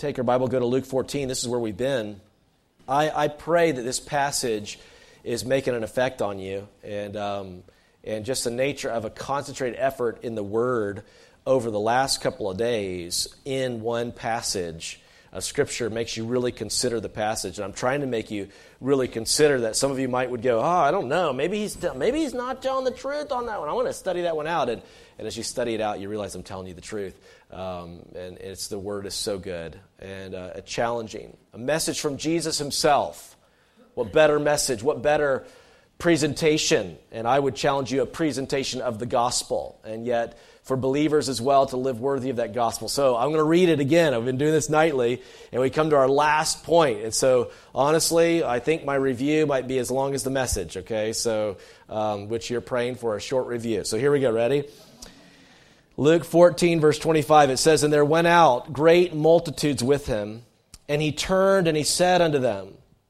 take your Bible, go to Luke 14. This is where we've been. I pray that this passage is making an effect on you, and just the nature of a concentrated effort in the Word over the last couple of days in one passage of Scripture makes you really consider the passage. And I'm trying to make you really consider that. Some of you would go, I don't know, maybe he's not telling the truth on that one. I want to study that one out. And as you study it out, you realize I'm telling you the truth. And it's the Word is so good and challenging. A message from Jesus himself. What better message? What better presentation? And I would challenge you a presentation of the gospel. And yet, for believers as well to live worthy of that gospel. So I'm going to read it again. I've been doing this nightly, and we come to our last point. And so, honestly, I think my review might be as long as the message, okay? So, which you're praying for a short review. So here we go. Ready? Luke 14, verse 25, it says, "And there went out great multitudes with him, and he turned and he said unto them,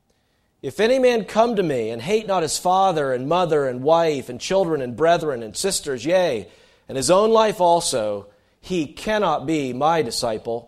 If any man come to me, and hate not his father, and mother, and wife, and children, and brethren, and sisters, yea, and his own life also, he cannot be my disciple.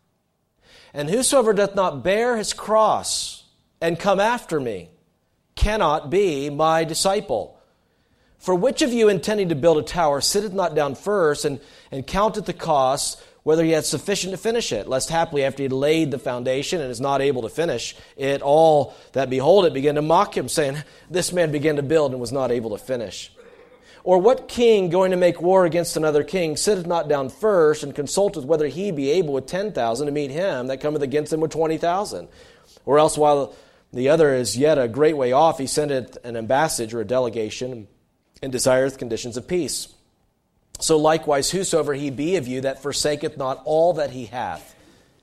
And whosoever doth not bear his cross, and come after me, cannot be my disciple. For which of you intending to build a tower sitteth not down first, and counteth the cost, whether he had sufficient to finish it, lest haply after he had laid the foundation and is not able to finish it, all that behold it began to mock him, saying, This man began to build and was not able to finish. Or what king going to make war against another king sitteth not down first, and consulteth whether he be able with 10,000 to meet him that cometh against him with 20,000? Or else while the other is yet a great way off, he sendeth an ambassage or a delegation, and desireth conditions of peace. So likewise, whosoever he be of you that forsaketh not all that he hath,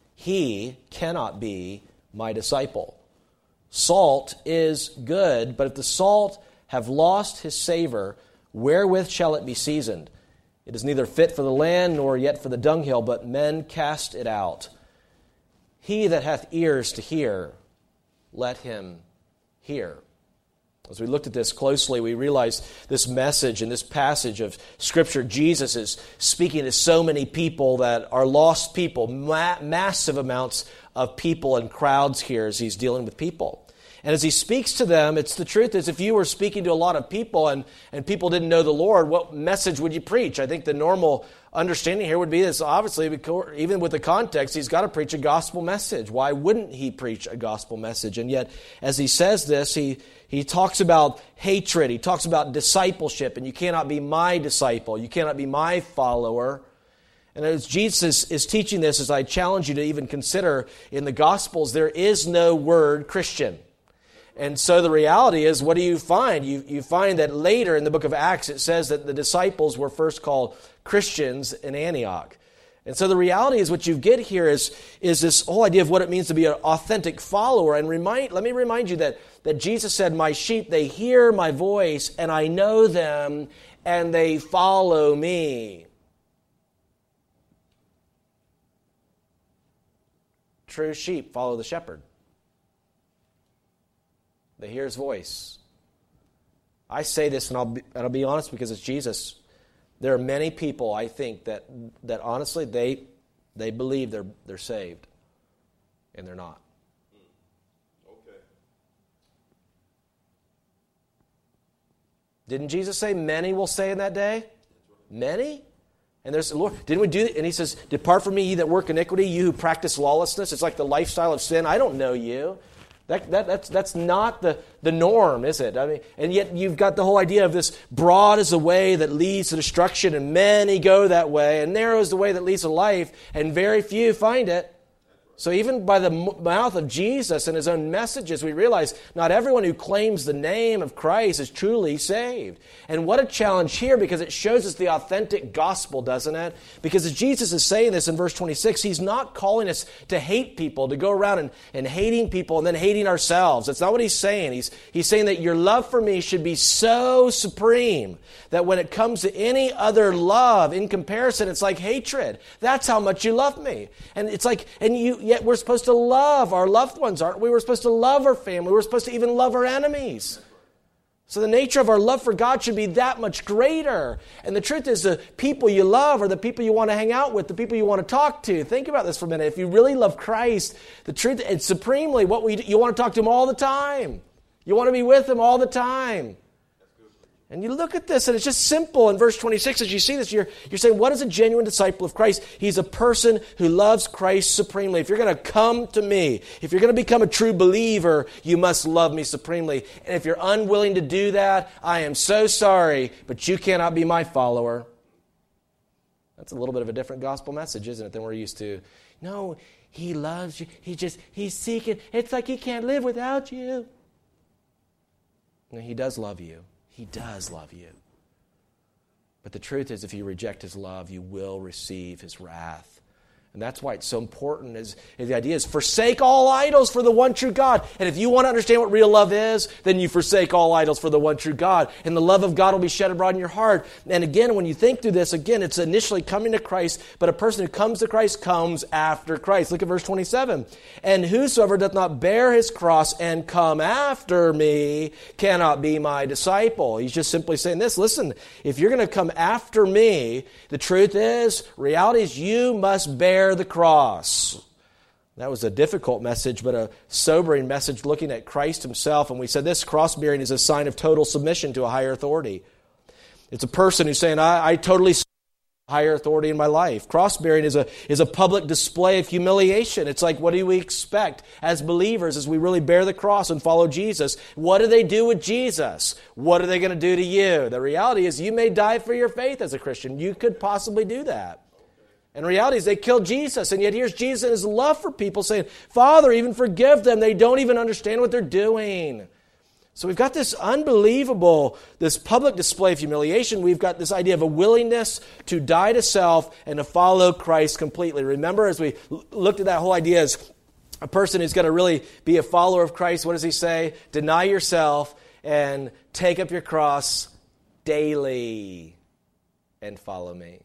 he cannot be my disciple. Salt is good, but if the salt have lost his savor, wherewith shall it be seasoned? It is neither fit for the land, nor yet for the dunghill, but men cast it out. He that hath ears to hear, let him hear." As we looked at this closely, we realized this message and this passage of Scripture, Jesus is speaking to so many people that are lost people, massive amounts of people and crowds here as he's dealing with people. And as he speaks to them, it's the truth is if you were speaking to a lot of people and people didn't know the Lord, what message would you preach? I think the normal understanding here would be this, obviously, even with the context, he's got to preach a gospel message. Why wouldn't he preach a gospel message? And yet, as he says this, he talks about hatred, he talks about discipleship, and you cannot be my disciple, you cannot be my follower. And as Jesus is teaching this, as I challenge you to even consider in the Gospels, there is no word Christian. And so the reality is, what do you find? You find that later in the book of Acts, it says that the disciples were first called Christians in Antioch. And so the reality is what you get here is this whole idea of what it means to be an authentic follower. And let me remind you that Jesus said, "My sheep, they hear my voice, and I know them, and they follow me." True sheep follow the shepherd. They hear his voice. I say this, and I'll be honest because it's Jesus. There are many people, I think, that honestly, they believe they're saved, and they're not. Okay. Didn't Jesus say many will say in that day? Many? And there's, Lord, didn't we do it? And he says, "Depart from me, ye that work iniquity, you who practice lawlessness." It's like the lifestyle of sin. I don't know you. That's not the norm, is it? I mean, and yet you've got the whole idea of this broad is the way that leads to destruction, and many go that way, and narrow is the way that leads to life, and very few find it. So even by the mouth of Jesus and his own messages, we realize not everyone who claims the name of Christ is truly saved. And what a challenge here, because it shows us the authentic gospel, doesn't it? Because as Jesus is saying this in verse 26, he's not calling us to hate people, to go around and hating people and then hating ourselves. That's not what he's saying. He's saying that your love for me should be so supreme that when it comes to any other love, in comparison, it's like hatred. That's how much you love me. And it's like, yet we're supposed to love our loved ones, aren't we? We're supposed to love our family. We're supposed to even love our enemies. So the nature of our love for God should be that much greater. And the truth is, the people you love are the people you want to hang out with, the people you want to talk to. Think about this for a minute. If you really love Christ, the truth is supremely, you want to talk to Him all the time. You want to be with Him all the time. And you look at this, and it's just simple. In verse 26, as you see this, you're saying, what is a genuine disciple of Christ? He's a person who loves Christ supremely. If you're going to come to me, if you're going to become a true believer, you must love me supremely. And if you're unwilling to do that, I am so sorry, but you cannot be my follower. That's a little bit of a different gospel message, isn't it, than we're used to. No, He loves you. He's seeking. It's like He can't live without you. No, He does love you. He does love you. But the truth is, if you reject His love, you will receive His wrath. And that's why it's so important. Is the idea is forsake all idols for the one true God. And if you want to understand what real love is, then you forsake all idols for the one true God. And the love of God will be shed abroad in your heart. And again, when you think through this, again, it's initially coming to Christ, but a person who comes to Christ comes after Christ. Look at verse 27. And whosoever doth not bear his cross and come after me cannot be my disciple. He's just simply saying this. Listen, if you're going to come after me, the truth is, reality is you must bear the cross. That was a difficult message, but a sobering message looking at Christ Himself. And we said this, cross-bearing is a sign of total submission to a higher authority. It's a person who's saying, I totally submit to higher authority in my life. Cross-bearing is a public display of humiliation. It's like, what do we expect as believers as we really bear the cross and follow Jesus? What do they do with Jesus? What are they going to do to you? The reality is you may die for your faith as a Christian. You could possibly do that. And reality is they killed Jesus, and yet here's Jesus and His love for people saying, Father, even forgive them. They don't even understand what they're doing. So we've got this unbelievable, this public display of humiliation. We've got this idea of a willingness to die to self and to follow Christ completely. Remember, as we looked at that whole idea as a person who's going to really be a follower of Christ, what does He say? Deny yourself and take up your cross daily and follow me.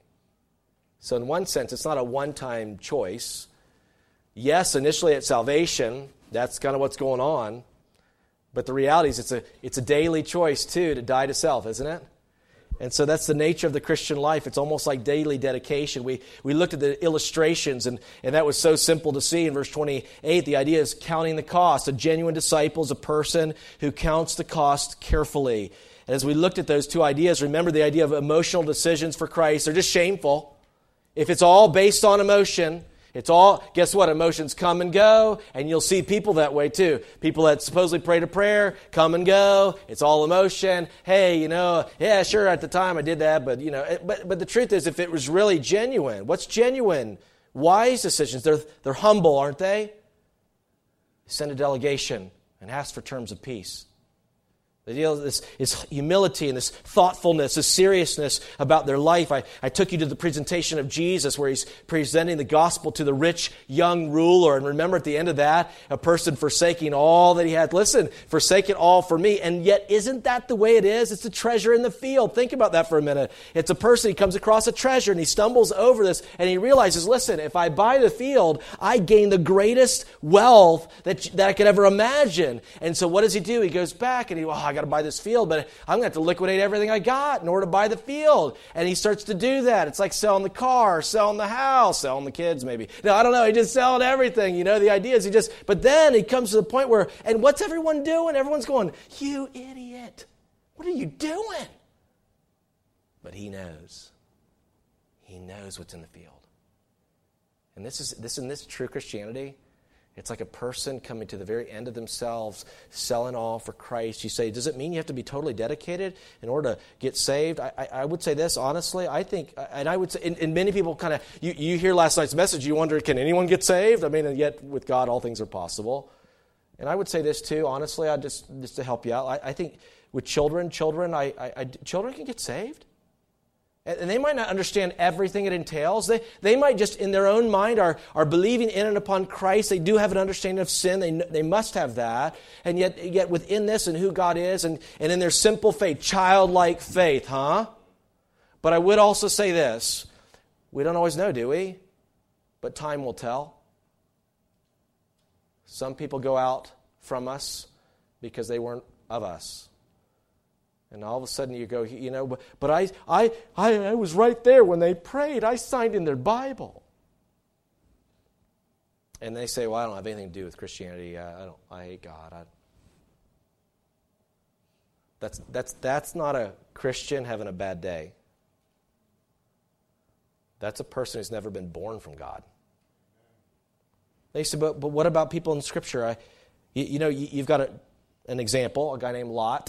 So in one sense, it's not a one-time choice. Yes, initially at salvation, that's kind of what's going on. But the reality is it's a daily choice, too, to die to self, isn't it? And so that's the nature of the Christian life. It's almost like daily dedication. We looked at the illustrations, and that was so simple to see in verse 28. The idea is counting the cost. A genuine disciple is a person who counts the cost carefully. And as we looked at those two ideas, remember the idea of emotional decisions for Christ. They're just shameful. If it's all based on emotion, guess what? Emotions come and go, and you'll see people that way too. People that supposedly pray to prayer, come and go. It's all emotion. Hey, yeah, sure, at the time I did that, but but the truth is, if it was really genuine, what's genuine? Wise decisions. They're humble, aren't they? Send a delegation and ask for terms of peace. The deal is humility and this thoughtfulness, this seriousness about their life. I took you to the presentation of Jesus where He's presenting the gospel to the rich young ruler. And remember at the end of that, a person forsaking all that he had. Listen, forsake it all for me. And yet, isn't that the way it is? It's a treasure in the field. Think about that for a minute. It's a person, he comes across a treasure and he stumbles over this and he realizes, listen, if I buy the field, I gain the greatest wealth that I could ever imagine. And so what does he do? He goes back and I got to buy this field, but I'm going to have to liquidate everything I got in order to buy the field. And he starts to do that. It's like selling the car, selling the house, selling the kids maybe. No, I don't know. He just selling everything. The idea is but then he comes to the point where, and what's everyone doing? Everyone's going, you idiot. What are you doing? But he knows. He knows what's in the field. And this is true Christianity. It's like a person coming to the very end of themselves, selling all for Christ. You say, does it mean you have to be totally dedicated in order to get saved? I would say this, honestly. I think, and I would say, and many people kind of, you hear last night's message, you wonder, can anyone get saved? I mean, and yet with God, all things are possible. And I would say this too, honestly, just to help you out. I think with children can get saved. And they might not understand everything it entails. They might just, in their own mind, are believing in and upon Christ. They do have an understanding of sin. They must have that. And yet within this and who God is, and in their simple faith, childlike faith, But I would also say this. We don't always know, do we? But time will tell. Some people go out from us because they weren't of us. And all of a sudden you go, but I was right there when they prayed. I signed in their Bible. And they say, well, I don't have anything to do with Christianity. I hate God. That's not a Christian having a bad day. That's a person who's never been born from God. They say, but what about people in Scripture? You've got an example, a guy named Lot.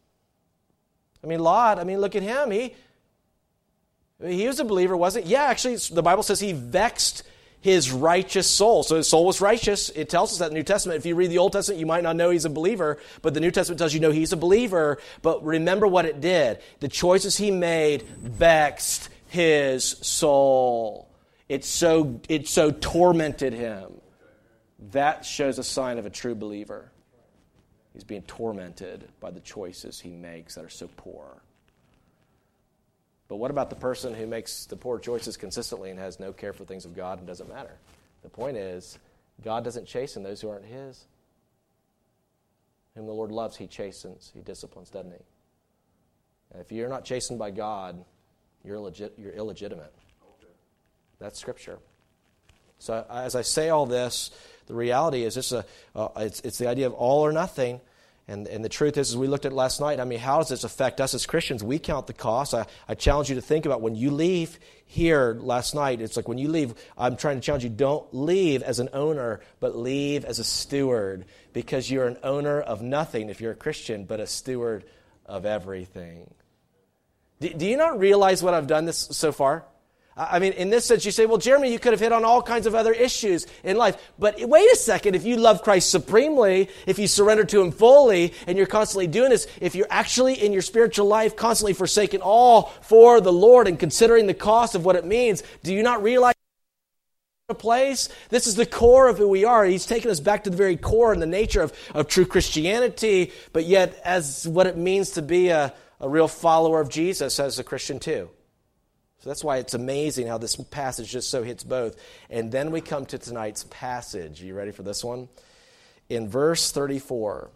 Lot, look at him. He was a believer, wasn't he? Yeah, actually, the Bible says he vexed his righteous soul. So his soul was righteous. It tells us that in the New Testament. If you read the Old Testament, you might not know he's a believer, but the New Testament tells you know he's a believer. But remember what it did. The choices he made vexed his soul. It so tormented him. That shows a sign of a true believer. He's being tormented by the choices he makes that are so poor. But what about the person who makes the poor choices consistently and has no care for things of God and doesn't matter? The point is, God doesn't chasten those who aren't His. Whom the Lord loves, He chastens, He disciplines, doesn't He? And if you're not chastened by God, you're illegitimate. That's Scripture. So as I say all this, the reality is it's the idea of all or nothing. And the truth is, as we looked at last night, how does this affect us as Christians? We count the cost. I challenge you to think about when you leave here last night. It's like when you leave, I'm trying to challenge you, don't leave as an owner, but leave as a steward. Because you're an owner of nothing if you're a Christian, but a steward of everything. Do you not realize what I've done this so far? In this sense, you say, well, Jeremy, you could have hit on all kinds of other issues in life. But wait a second, if you love Christ supremely, if you surrender to Him fully, and you're constantly doing this, if you're actually in your spiritual life constantly forsaking all for the Lord and considering the cost of what it means, do you not realize a place? This is the core of who we are. He's taken us back to the very core and the nature of true Christianity, but yet as what it means to be a real follower of Jesus as a Christian too. So that's why it's amazing how this passage just so hits both. And then we come to tonight's passage. Are you ready for this one? In verse 34,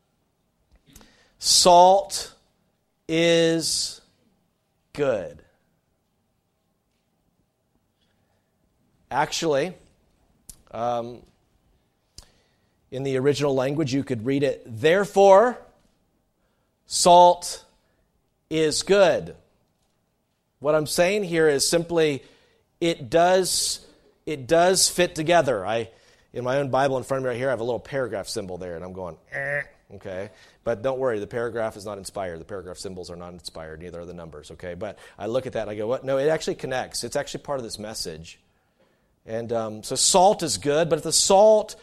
salt is good. Actually, in the original language, you could read it, therefore, salt is good. What I'm saying here is simply, it does fit together. In my own Bible in front of me right here, I have a little paragraph symbol there, and I'm going, okay. But don't worry, the paragraph is not inspired. The paragraph symbols are not inspired, neither are the numbers, okay. But I look at that and I go, what? No, it actually connects. It's actually part of this message. And so salt is good, but if the salt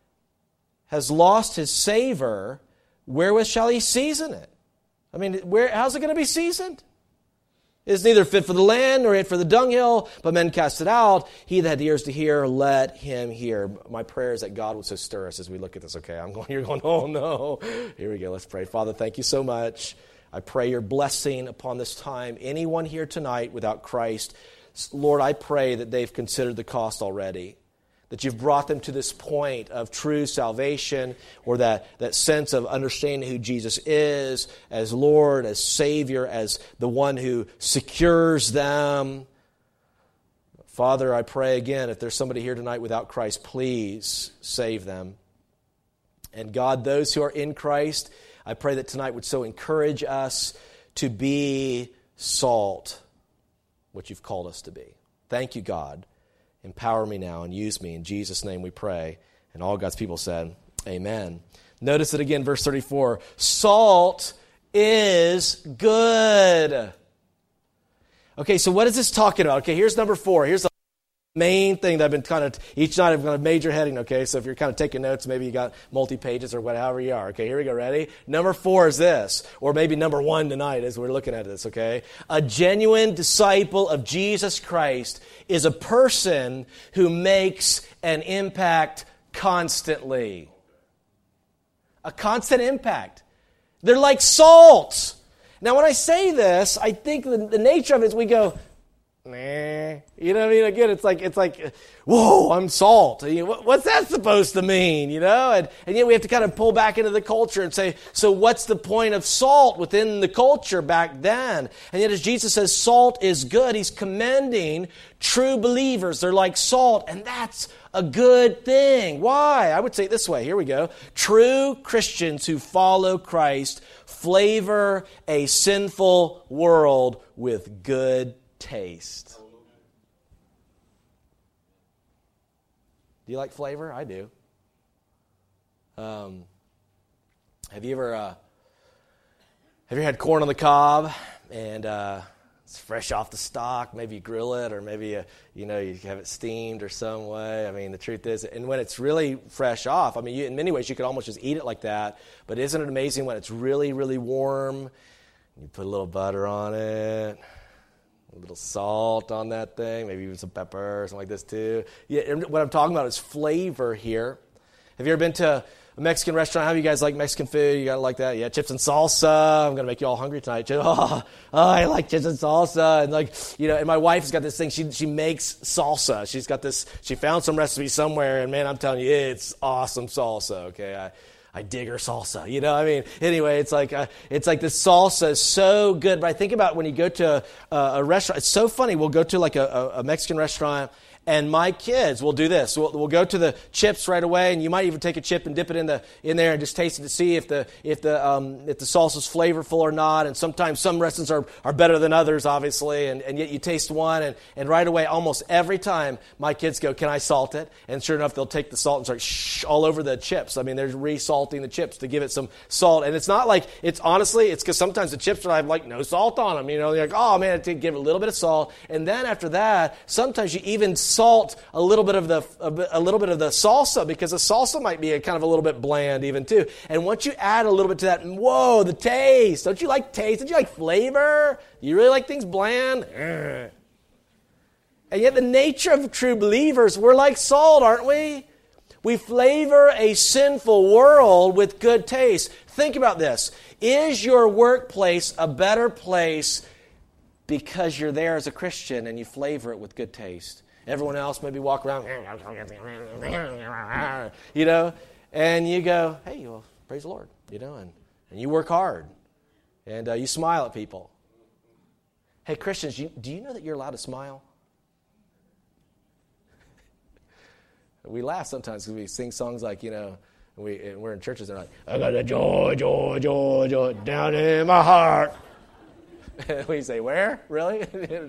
has lost his savor, wherewith shall he season it? How's it going to be seasoned? It is neither fit for the land nor fit for the dunghill, but men cast it out. He that had ears to hear, let him hear. My prayer is that God would so stir us as we look at this. Okay, you're going, oh no. Here we go, let's pray. Father, thank you so much. I pray your blessing upon this time. Anyone here tonight without Christ, Lord, I pray that they've considered the cost already. That you've brought them to this point of true salvation, or that sense of understanding who Jesus is as Lord, as Savior, as the one who secures them. Father, I pray again, if there's somebody here tonight without Christ, please save them. And God, those who are in Christ, I pray that tonight would so encourage us to be salt, what you've called us to be. Thank you, God. Empower me now and use me. In Jesus' name we pray. And all God's people said, amen. Notice it again, verse 34. Salt is good. Okay, so what is this talking about? Okay, here's number 4. Here's the main thing that I've been each night I've got a major heading, okay? So if you're kind of taking notes, maybe you got multi-pages or whatever you are. Okay, here we go, ready? Number 4 is this, or maybe number 1 tonight as we're looking at this, okay? A genuine disciple of Jesus Christ is a person who makes an impact constantly. A constant impact. They're like salt. Now when I say this, I think the nature of it is we go, nah. You know what I mean? Again, it's like, whoa, I'm salt. You know, what's that supposed to mean? You know, and yet we have to kind of pull back into the culture and say, so what's the point of salt within the culture back then? And yet, as Jesus says, salt is good. He's commending true believers. They're like salt, and that's a good thing. Why? I would say it this way. Here we go. True Christians who follow Christ flavor a sinful world with good taste. Do you like flavor? I do. Have you ever had corn on the cob and it's fresh off the stalk? Maybe you grill it, or maybe you have it steamed or some way. I mean, the truth is, and when it's really fresh off, I mean, in many ways you could almost just eat it like that. But isn't it amazing when it's really, really warm? You put a little butter on it. A little salt on that thing, maybe even some pepper or something like this too. Yeah, and what I'm talking about is flavor here. Have you ever been to a Mexican restaurant? How do you guys like Mexican food? You gotta like that. Yeah, chips and salsa. I'm gonna make you all hungry tonight. Oh, I like chips and salsa. And and my wife has got this thing. She makes salsa. She's got this. She found some recipe somewhere, and man, I'm telling you, it's awesome salsa. Okay, I dig her salsa, Anyway, it's like this salsa is so good. But I think about when you go to a restaurant, it's so funny. We'll go to like a Mexican restaurant, and my kids will do this. We'll go to the chips right away, and you might even take a chip and dip it in there and just taste it to see if the salsa is flavorful or not. And sometimes some restaurants are better than others, obviously. And yet you taste one, and right away, almost every time, my kids go, "Can I salt it?" And sure enough, they'll take the salt and start all over the chips. I mean, they're re-salting the chips to give it some salt. And it's not like it's because sometimes the chips have like no salt on them. You're like, oh man, it did give it a little bit of salt. And then after that, sometimes you even salt a little bit of the salsa, because the salsa might be a kind of a little bit bland even too. And once you add a little bit to that, whoa, the taste! Don't you like taste? Don't you like flavor? You really like things bland? And yet the nature of true believers, we're like salt, aren't we? We flavor a sinful world with good taste. Think about this. Is your workplace a better place because you're there as a Christian and you flavor it with good taste? Everyone else maybe walk around, and you go, hey, well, praise the Lord, and you work hard, and you smile at people. Hey, Christians, do you know that you're allowed to smile? We laugh sometimes because we sing songs like, and we're in churches, they're like, I got the joy, joy, joy, joy down in my heart. We say, where? Really?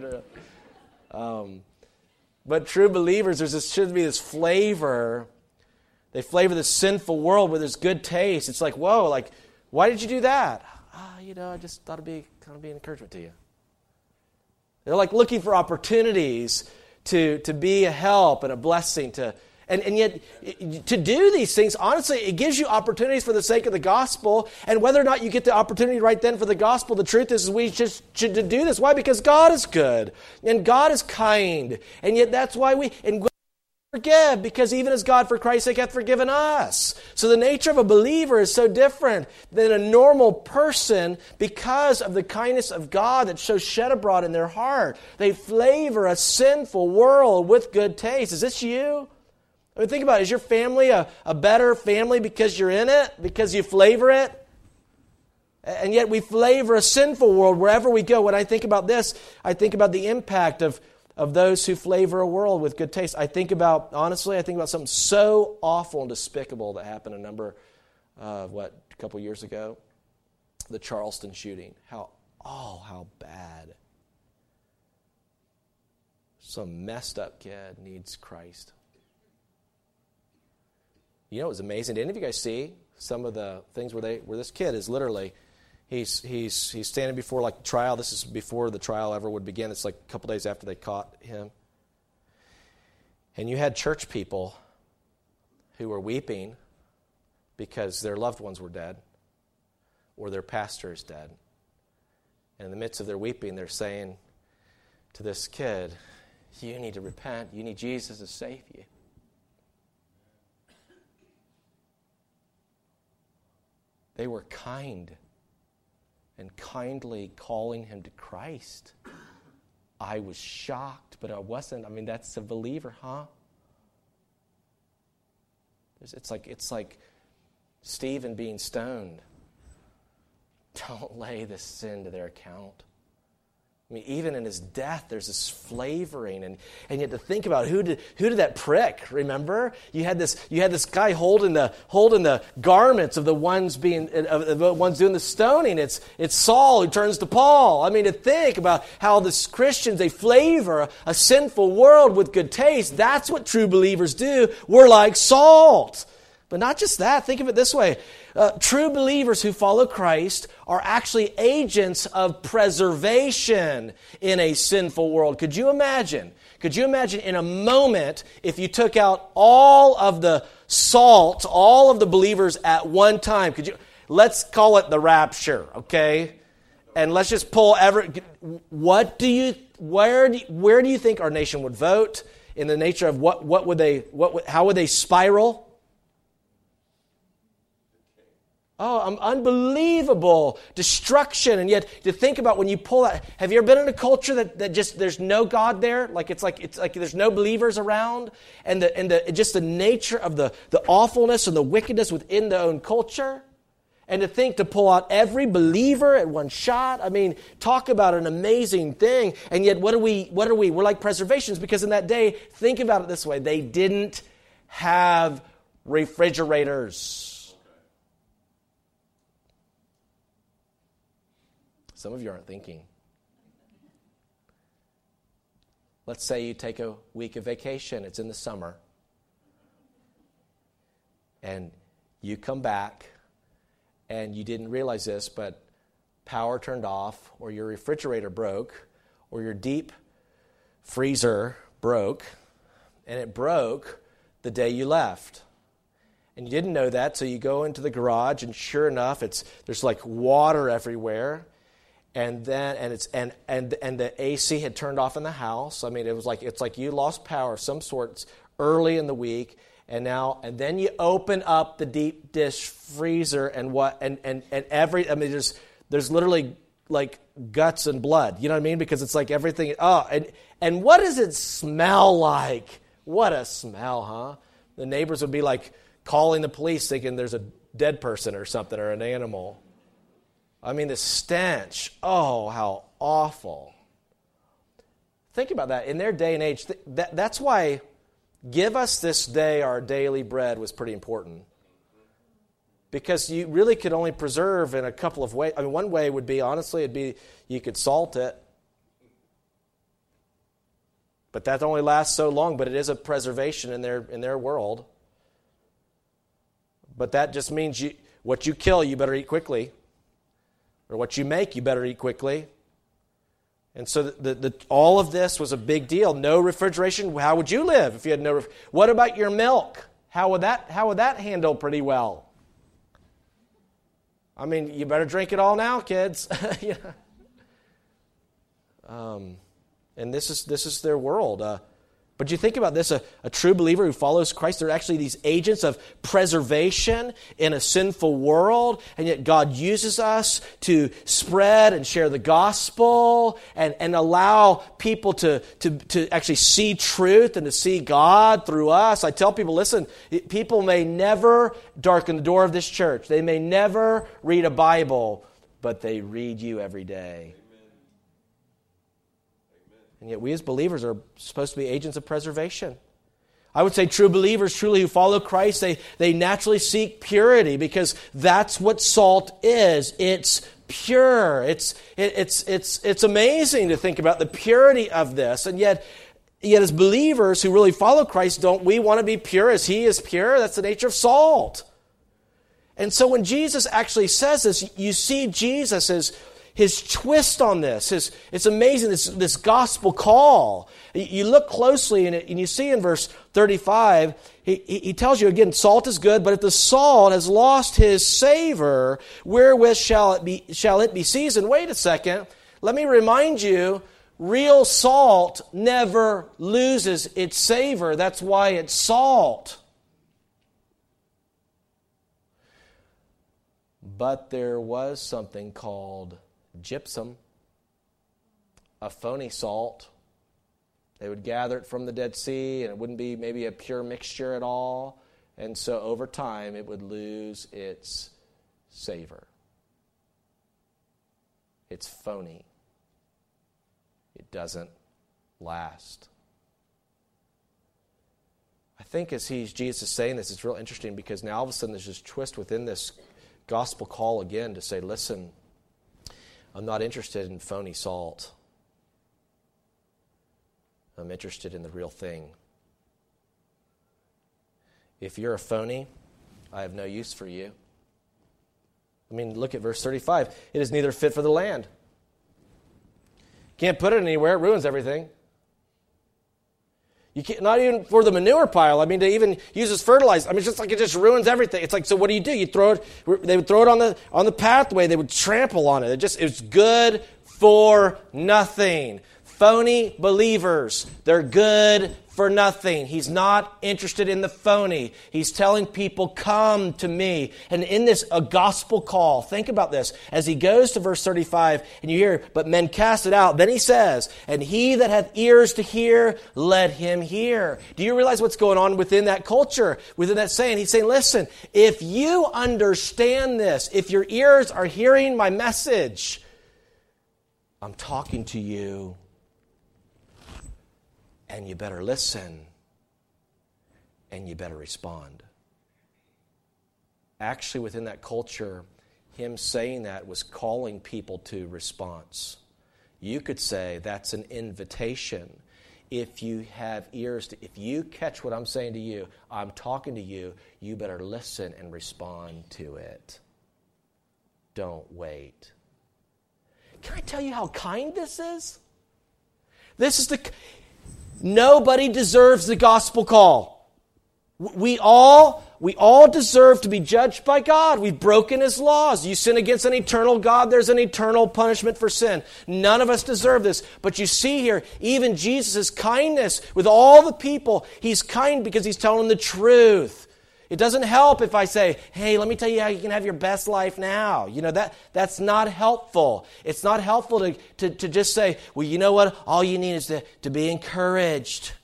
But true believers, should be this flavor. They flavor this sinful world where there's good taste. It's like, whoa, like, why did you do that? I just thought it'd be kind of be an encouragement to you. They're like looking for opportunities to be a help and a blessing to. And yet, to do these things, honestly, it gives you opportunities for the sake of the gospel. And whether or not you get the opportunity right then for the gospel, the truth is we just should do this. Why? Because God is good. And God is kind. And yet that's why we forgive. Because even as God for Christ's sake hath forgiven us. So the nature of a believer is so different than a normal person because of the kindness of God that shows shed abroad in their heart. They flavor a sinful world with good taste. Is this you? I mean, think about it. Is your family a better family because you're in it? Because you flavor it? And yet we flavor a sinful world wherever we go. When I think about this, I think about the impact of those who flavor a world with good taste. I think about something so awful and despicable that happened a couple years ago? The Charleston shooting. How bad. Some messed up kid needs Christ. It was amazing. Did any of you guys see some of the things where this kid is literally, he's standing before like the trial. This is before the trial ever would begin. It's like a couple days after they caught him. And you had church people who were weeping because their loved ones were dead or their pastor is dead. And in the midst of their weeping, they're saying to this kid, you need to repent. You need Jesus to save you. They were kind and kindly calling him to Christ. I was shocked, but I wasn't. I mean, that's a believer, huh? It's like Stephen being stoned. Don't lay this sin to their account. I mean, even in his death, there's this flavoring, and yet to think about who did that prick? Remember, you had this guy holding the garments of the ones doing the stoning. It's Saul who turns to Paul. I mean, to think about how the Christians, they flavor a sinful world with good taste. That's what true believers do. We're like salt. But not just that. Think of it this way. True believers who follow Christ are actually agents of preservation in a sinful world. Could you imagine? Could you imagine in a moment if you took out all of the salt, all of the believers at one time? Let's call it the rapture, okay? And let's just pull where do you think our nation would vote in the nature of how would they spiral? Oh, unbelievable destruction. And yet to think about when you pull that, have you ever been in a culture that just there's no God there? It's like there's no believers around, and just the nature of the awfulness and the wickedness within the own culture. And to think to pull out every believer at one shot. I mean, talk about an amazing thing. And yet what are we? We're like preservations, because in that day, think about it this way, they didn't have refrigerators. Some of you aren't thinking. Let's say you take a week of vacation. It's in the summer. And you come back, and you didn't realize this, but power turned off, or your refrigerator broke, or your deep freezer broke, and it broke the day you left. And you didn't know that, so you go into the garage, and sure enough, there's like water everywhere. And the AC had turned off in the house. I mean, it's like you lost power of some sort early in the week, and then you open up the deep dish freezer, and there's literally like guts and blood. You know what I mean? Because it's like everything. And what does it smell like? What a smell, huh? The neighbors would be like calling the police, thinking there's a dead person or something, or an animal. I mean, the stench. Oh, how awful. Think about that. In their day and age, that's why give us this day our daily bread was pretty important. Because you really could only preserve in a couple of ways. I mean, one way would be, honestly, it'd be you could salt it. But that only lasts so long, but it is a preservation in their world. But that just means what you kill, you better eat quickly. Or what you make, you better eat quickly. And so all of this was a big deal. No refrigeration. How would you live if you had no? What about your milk? How would that handle pretty well? I mean, you better drink it all now, kids. Yeah. And this is their world. But you think about this, a true believer who follows Christ, they're actually these agents of preservation in a sinful world, and yet God uses us to spread and share the gospel and allow people to actually see truth and to see God through us. I tell people, listen, people may never darken the door of this church. They may never read a Bible, but they read you every day. And yet we as believers are supposed to be agents of preservation. I would say true believers, truly who follow Christ, they naturally seek purity, because that's what salt is. It's pure. It's amazing to think about the purity of this. And yet as believers who really follow Christ, don't we want to be pure as He is pure? That's the nature of salt. And so when Jesus actually says this, you see Jesus' his twist on this. It's amazing, this gospel call. You look closely in it, and you see in verse 35, he tells you again, salt is good, but if the salt has lost his savor, wherewith shall it be seasoned? Wait a second. Let me remind you, real salt never loses its savor. That's why it's salt. But there was something called gypsum, a phony salt. They would gather it from the Dead Sea, and it wouldn't be maybe a pure mixture at all. And so over time, it would lose its savor. It's phony. It doesn't last. I think as Jesus is saying this, it's real interesting because now all of a sudden there's this twist within this gospel call again to say, listen, I'm not interested in phony salt. I'm interested in the real thing. If you're a phony, I have no use for you. I mean, look at verse 35. It is neither fit for the land. Can't put it anywhere. It ruins everything. You can't, not even for the manure pile. I mean, to even use as fertilizer. I mean, it's just like it just ruins everything. It's like, so what do? You throw it. They would throw it on the pathway. They would trample on it. It was good for nothing. Phony believers, they're good for nothing. He's not interested in the phony. He's telling people, come to me. And in this, a gospel call, think about this. As he goes to verse 35, and you hear, but men cast it out. Then he says, and he that hath ears to hear, let him hear. Do you realize what's going on within that culture, within that saying? He's saying, listen, if you understand this, if your ears are hearing my message, I'm talking to you. And you better listen, and you better respond. Actually, within that culture, him saying that was calling people to response. You could say that's an invitation. If you have ears, if you catch what I'm saying to you, I'm talking to you, you better listen and respond to it. Don't wait. Can I tell you how kind this is? This is Nobody deserves the gospel call. We all deserve to be judged by God. We've broken His laws. You sin against an eternal God, there's an eternal punishment for sin. None of us deserve this. But you see here, even Jesus' kindness with all the people, He's kind because He's telling them the truth. It doesn't help if I say, hey, let me tell you how you can have your best life now. You know, that's not helpful. It's not helpful to just say, well, you know what? All you need is to be encouraged.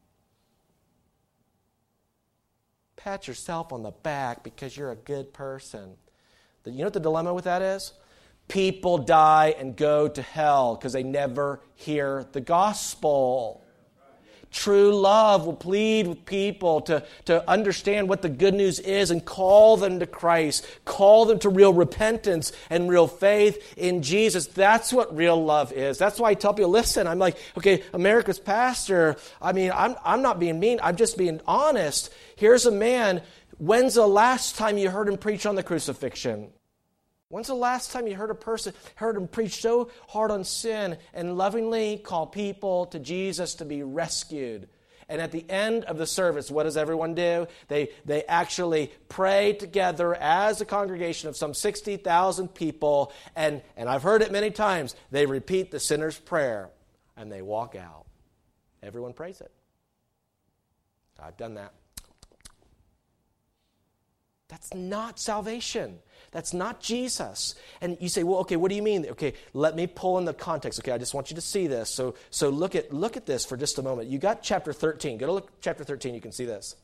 Pat yourself on the back because you're a good person. You know what the dilemma with that is? People die and go to hell because they never hear the gospel. True love will plead with people to understand what the good news is and call them to Christ. Call them to real repentance and real faith in Jesus. That's what real love is. That's why I tell people, listen, I'm like, okay, America's pastor, I mean, I'm not being mean. I'm just being honest. Here's a man, when's the last time you heard him preach on the crucifixion? When's the last time you heard him preach so hard on sin and lovingly call people to Jesus to be rescued? And at the end of the service, what does everyone do? They actually pray together as a congregation of some 60,000 people, and I've heard it many times, they repeat the sinner's prayer, and they walk out. Everyone prays it. I've done that. That's not salvation. That's not Jesus. And you say, well, okay, what do you mean? Okay, let me pull in the context. Okay, I just want you to see this. So look at this for just a moment. You got chapter 13. Go to look chapter 13, you can see this.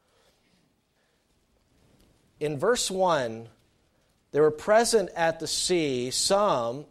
In verse 1, there were present at the sea some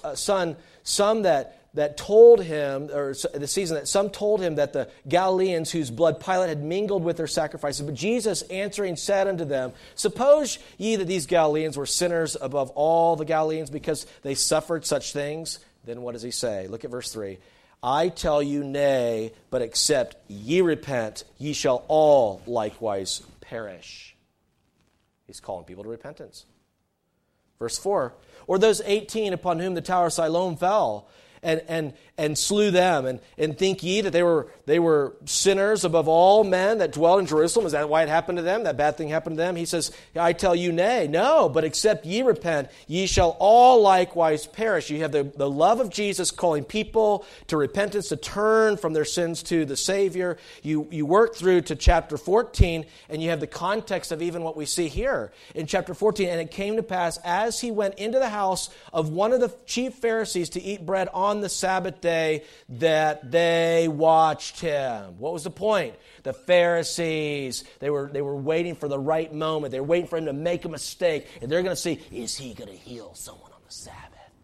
that told him, or the season that some told him that the Galileans whose blood Pilate had mingled with their sacrifices. But Jesus answering said unto them, suppose ye that these Galileans were sinners above all the Galileans because they suffered such things? Then what does he say? Look at verse 3. I tell you, nay, but except ye repent, ye shall all likewise perish. He's calling people to repentance. Verse 4. Or those 18 upon whom the tower of Siloam fell, and slew them, and think ye that they were sinners above all men that dwell in Jerusalem? Is that why it happened to them? That bad thing happened to them? He says, I tell you, nay, no, but except ye repent, ye shall all likewise perish. You have the love of Jesus calling people to repentance, to turn from their sins to the Savior. You work through to chapter 14, and you have the context of even what we see here in chapter 14. And it came to pass, as he went into the house of one of the chief Pharisees to eat bread on on the Sabbath day that they watched him. What was the point? The Pharisees, they were waiting for the right moment. They were waiting for him to make a mistake. And they're going to see, is he going to heal someone on the Sabbath?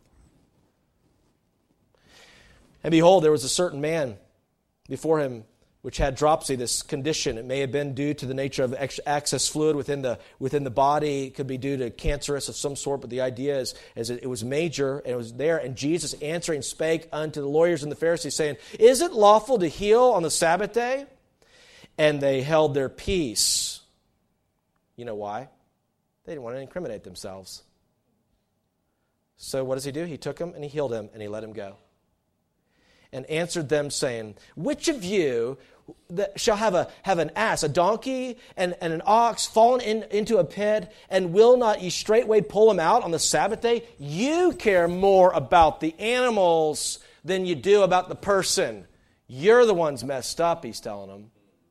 And behold, there was a certain man before him which had dropsy, this condition. It may have been due to the nature of excess fluid within the body. It could be due to cancerous of some sort, but the idea is it was major, and it was there. And Jesus answering spake unto the lawyers and the Pharisees, saying, is it lawful to heal on the Sabbath day? And they held their peace. You know why? They didn't want to incriminate themselves. So what does he do? He took him and he healed him and he let him go. And answered them, saying, which of you that shall have an ass, a donkey, and an ox fallen into a pit, and will not ye straightway pull them out on the Sabbath day? You care more about the animals than you do about the person. You're the ones messed up, he's telling them.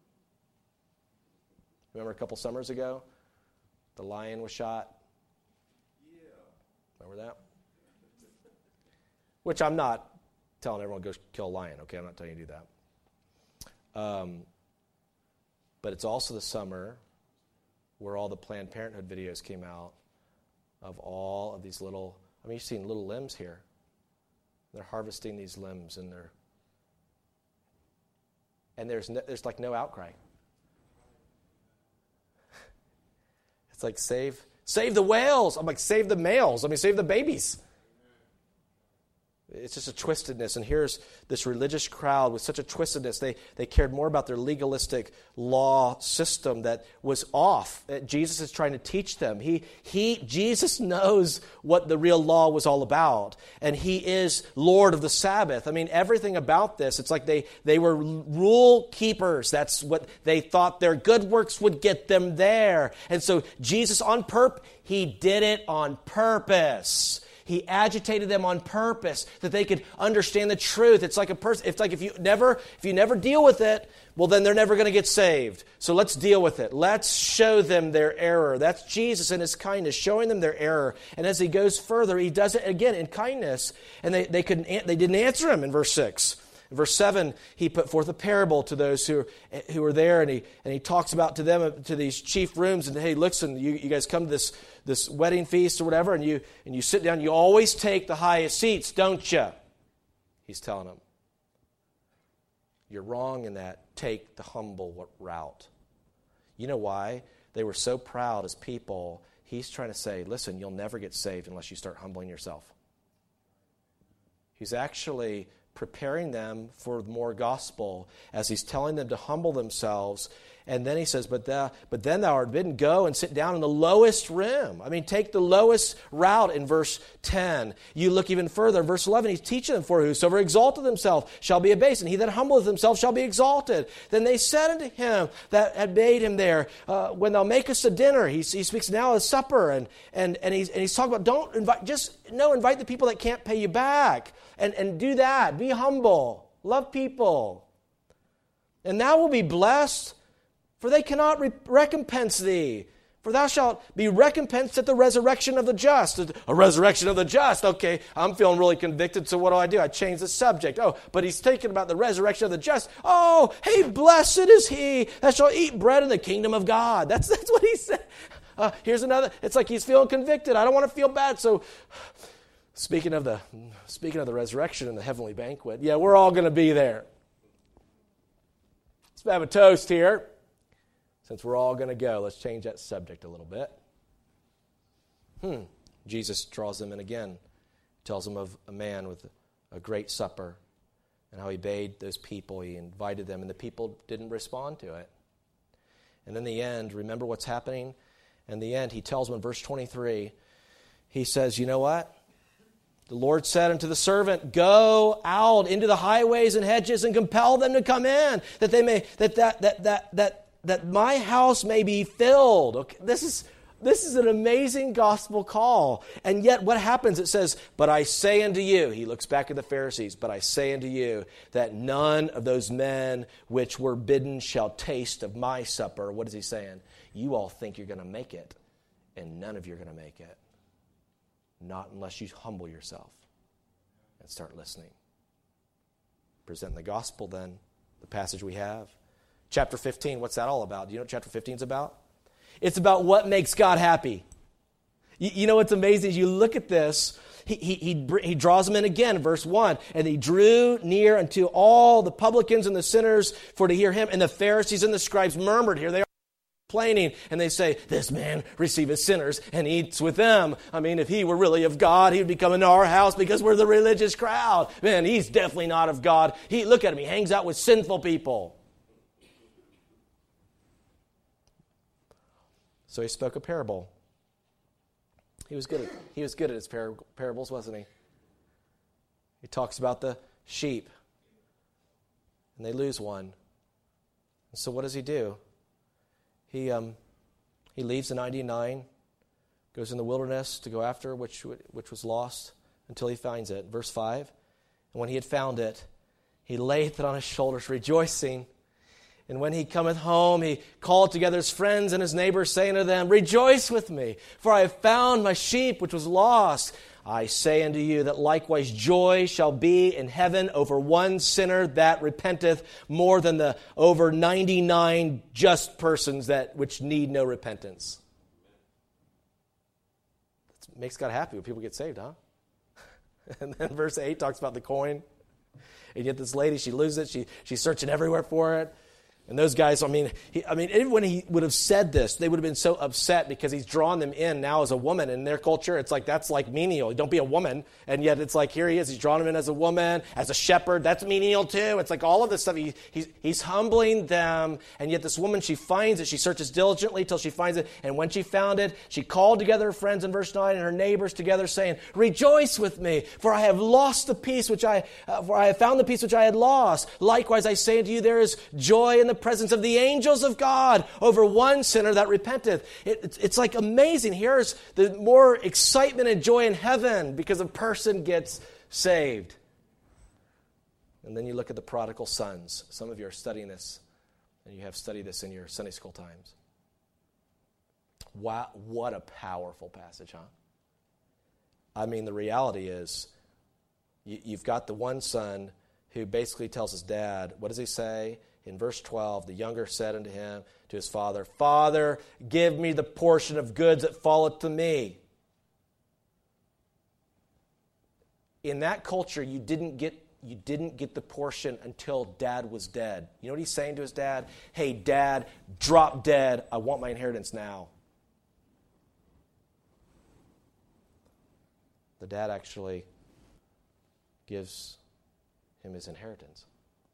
Remember a couple summers ago? The lion was shot. Yeah. Remember that? Which I'm not telling everyone to go kill a lion, okay? I'm not telling you to do that. But it's also the summer where all the Planned Parenthood videos came out of all of these little, you've seen little limbs here. They're harvesting these limbs and there's like no outcry. It's like save the whales. I'm like, save the males. Save the babies. It's just a twistedness. And here's this religious crowd with such a twistedness. They cared more about their legalistic law system that was off. Jesus is trying to teach them. Jesus knows what the real law was all about. And he is Lord of the Sabbath. Everything about this, it's like they were rule keepers. That's what they thought their good works would get them there. And so Jesus he did it on purpose. He agitated them on purpose that they could understand the truth. It's like a person. It's like if you never deal with it, well, then they're never going to get saved. So let's deal with it. Let's show them their error. That's Jesus in his kindness, showing them their error. And as he goes further, he does it again in kindness. And they didn't answer him in verse 6. In verse 7, he put forth a parable to those who were there, and he talks about to them, to these chief rooms, and hey, listen, you guys come to this wedding feast or whatever, and you sit down, you always take the highest seats, don't you? He's telling them, you're wrong in that. Take the humble route. You know why? They were so proud as people. He's trying to say, listen, you'll never get saved unless you start humbling yourself. He's actually preparing them for more gospel as he's telling them to humble themselves. And then he says, but then thou art bidden, go and sit down in the lowest room. Take the lowest route in verse 10. You look even further, verse 11, he's teaching them, for whosoever exalteth himself shall be abased, and he that humbleth himself shall be exalted. Then they said unto him that had bade him there, when thou makest a dinner, he speaks now of supper, and he's talking about, invite the people that can't pay you back, and do that. Be humble. Love people. And thou will be blessed, for they cannot recompense thee. For thou shalt be recompensed at the resurrection of the just. A resurrection of the just. Okay, I'm feeling really convicted, so what do? I change the subject. Oh, but he's thinking about the resurrection of the just. Oh, hey, blessed is he that shall eat bread in the kingdom of God. That's what he said. Here's another. It's like he's feeling convicted. I don't want to feel bad, so speaking of the resurrection and the heavenly banquet, yeah, we're all going to be there. Let's have a toast here. Since we're all going to go, let's change that subject a little bit. Jesus draws them in again. Tells them of a man with a great supper and how he bade those people. He invited them, and the people didn't respond to it. And in the end, remember what's happening? In the end, he tells them in verse 23, he says, you know what? The Lord said unto the servant, go out into the highways and hedges and compel them to come in, that they may that my house may be filled. Okay, this is an amazing gospel call. And yet what happens? It says, but I say unto you, he looks back at the Pharisees, but I say unto you that none of those men which were bidden shall taste of my supper. What is he saying? You all think you're going to make it, and none of you are going to make it. Not unless you humble yourself and start listening. Presenting the gospel then, the passage we have. Chapter 15, what's that all about? Do you know what chapter 15 is about? It's about what makes God happy. You know what's amazing is you look at this, he draws them in again, verse 1. And he drew near unto all the publicans and the sinners for to hear him. And the Pharisees and the scribes murmured. Here they are complaining. And they say, this man receiveth sinners and eats with them. I mean, if he were really of God, he would be coming to our house because we're the religious crowd. Man, he's definitely not of God. Look at him. He hangs out with sinful people. So he spoke a parable. He was good at his parables, wasn't he? He talks about the sheep, and they lose one. And so what does he do? He leaves the 99, goes in the wilderness to go after which was lost until he finds it. Verse 5, and when he had found it, he layeth it on his shoulders, rejoicing. And when he cometh home, he called together his friends and his neighbors, saying to them, rejoice with me, for I have found my sheep which was lost. I say unto you that likewise joy shall be in heaven over one sinner that repenteth, more than the over 99 just persons which need no repentance. It makes God happy when people get saved, huh? And then verse 8 talks about the coin. And yet this lady, she loses it. She's searching everywhere for it. And those guys, even when he would have said this, they would have been so upset because he's drawn them in now as a woman. In their culture, it's like, that's like menial. Don't be a woman. And yet it's like, here he is. He's drawn them in as a woman, as a shepherd. That's menial too. It's like all of this stuff. He's humbling them. And yet this woman, she finds it. She searches diligently till she finds it. And when she found it, she called together her friends in verse 9 and her neighbors together, saying, rejoice with me, for I have lost the peace for I have found the peace which I had lost. Likewise, I say unto you, there is joy in the presence of the angels of God over one sinner that repenteth. It's like amazing. Here's the more excitement and joy in heaven because a person gets saved. And then you look at the prodigal sons. Some of you are studying this, and you have studied this in your Sunday school times. Wow, what a powerful passage, huh? I mean, the reality is, you've got the one son who basically tells his dad, what does he say? In verse 12, the younger said unto him, to his father, Father, give me the portion of goods that falleth to me. In that culture, you didn't get the portion until dad was dead. You know what he's saying to his dad? Hey, dad, drop dead. I want my inheritance now. The dad actually gives him his inheritance.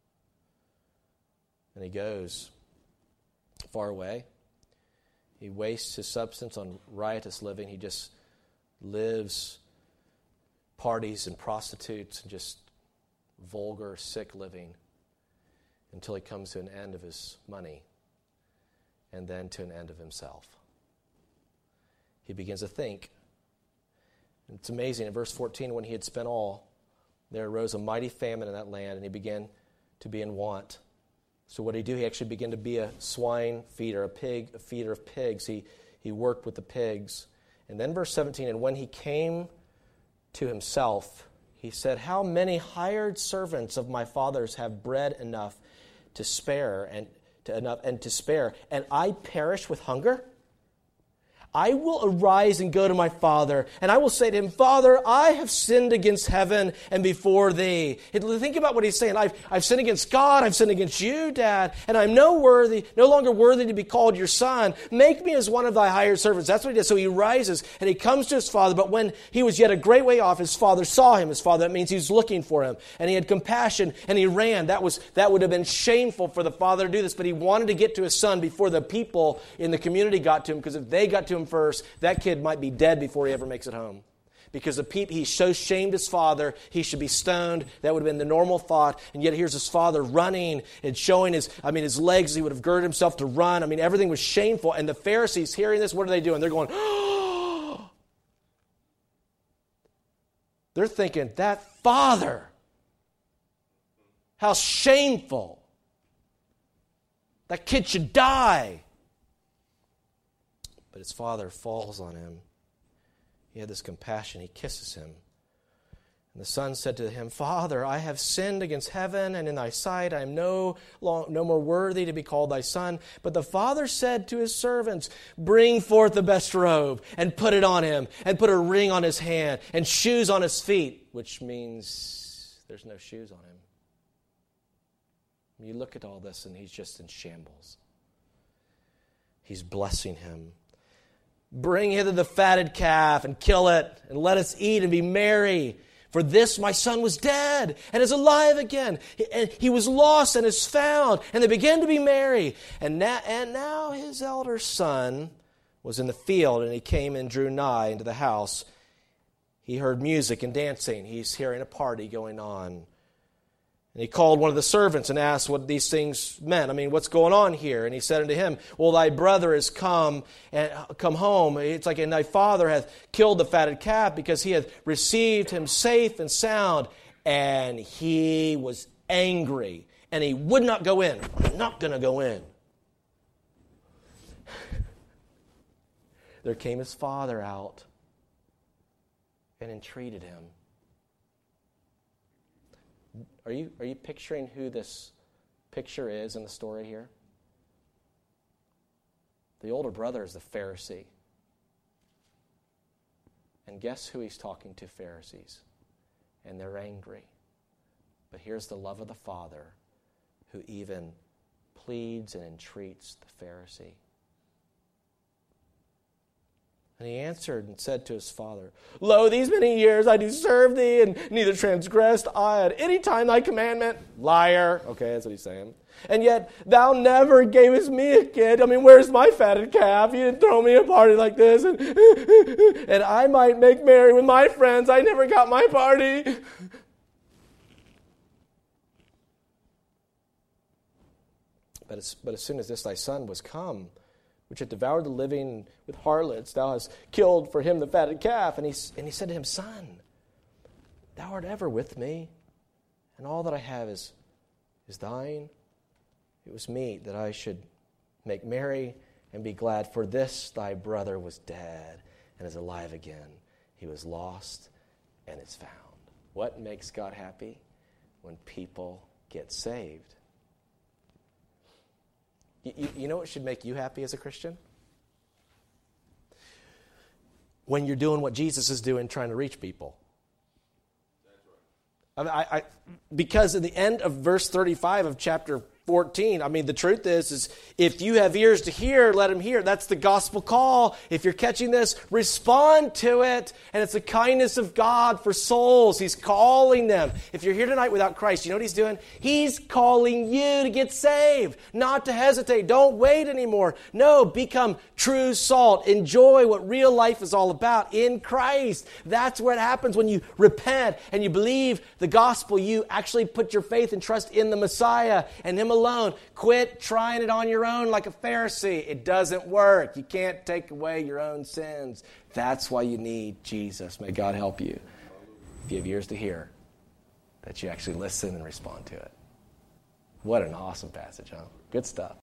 And he goes far away. He wastes his substance on riotous living. He just lives, parties and prostitutes and just vulgar, sick living until he comes to an end of his money and then to an end of himself. He begins to think. And it's amazing. In verse 14, when he had spent all, there arose a mighty famine in that land, and he began to be in want. So what did he do? He actually began to be a swine feeder, a feeder of pigs. He worked with the pigs. And then verse 17, and when he came to himself, he said, how many hired servants of my father's have bread enough to spare, and I perish with hunger? I will arise and go to my father, and I will say to him, Father, I have sinned against heaven and before thee. Think about what he's saying. I've sinned against God, I've sinned against you, Dad, and I'm no longer worthy to be called your son. Make me as one of thy hired servants. That's what he does. So he rises, and he comes to his father, but when he was yet a great way off, his father saw him. That means he was looking for him, and he had compassion, and he ran. That would have been shameful for the father to do this, but he wanted to get to his son before the people in the community got to him, because if they got to him first, that kid might be dead before he ever makes it home. Because he so shamed his father, he should be stoned. That would have been the normal thought. And yet here's his father running and showing his legs. He would have girded himself to run. Everything was shameful. And the Pharisees hearing this, what are they doing? They're going, oh! They're thinking, that father, how shameful. That kid should die. But his father falls on him. He had this compassion. He kisses him. And the son said to him, Father, I have sinned against heaven and in thy sight. I am no more worthy to be called thy son. But the father said to his servants, bring forth the best robe and put it on him, and put a ring on his hand and shoes on his feet, which means there's no shoes on him. You look at all this and he's just in shambles. He's blessing him. Bring hither the fatted calf and kill it, and let us eat and be merry. For this my son was dead and is alive again. He was lost and is found. And they began to be merry. And now his elder son was in the field, and he came and drew nigh into the house. He heard music and dancing. He's hearing a party going on. And he called one of the servants and asked what these things meant. I mean, what's going on here? And he said unto him, well, thy brother is come home. It's like, and thy father hath killed the fatted calf, because he hath received him safe and sound. And he was angry, and he would not go in. I'm not going to go in. There came his father out and entreated him. Are you picturing who this picture is in the story here? The older brother is the Pharisee. And guess who he's talking to? Pharisees. And they're angry. But here's the love of the Father, who even pleads and entreats the Pharisee. And he answered and said to his father, Lo, these many years I do serve thee, and neither transgressed I at any time thy commandment. Liar. Okay, that's what he's saying. And yet thou never gavest me a kid. I mean, where's my fatted calf? You didn't throw me a party like this. And I might make merry with my friends. I never got my party. But as soon as this thy son was come, which had devoured the living with harlots, thou hast killed for him the fatted calf. And he said to him, Son, thou art ever with me, and all that I have is thine. It was meet that I should make merry and be glad, for this thy brother was dead and is alive again. He was lost and is found. What makes God happy? When people get saved. You know what should make you happy as a Christian? When you're doing what Jesus is doing, trying to reach people. That's right. Because at the end of verse 35 of chapter 14, I mean, the truth is if you have ears to hear, let them hear. That's the gospel call. If you're catching this, respond to it. And it's the kindness of God for souls. He's calling them. If you're here tonight without Christ, you know what He's doing? He's calling you to get saved, not to hesitate. Don't wait anymore. No, become true salt. Enjoy what real life is all about in Christ. That's what happens when you repent and you believe the gospel. You actually put your faith and trust in the Messiah and Him alone. Quit trying it on your own like a Pharisee. It doesn't work. You can't take away your own sins. That's why you need Jesus. May God help you. If you have ears to hear, that you actually listen and respond to it. What an awesome passage, huh? Good stuff.